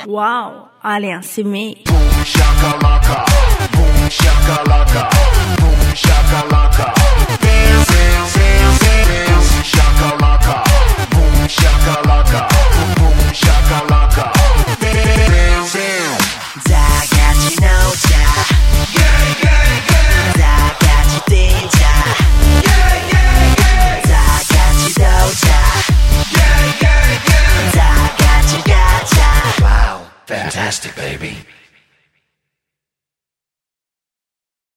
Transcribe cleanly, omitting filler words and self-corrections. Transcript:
Wow, Alien, c'est me. Boom shakalaka, boom shakalaka.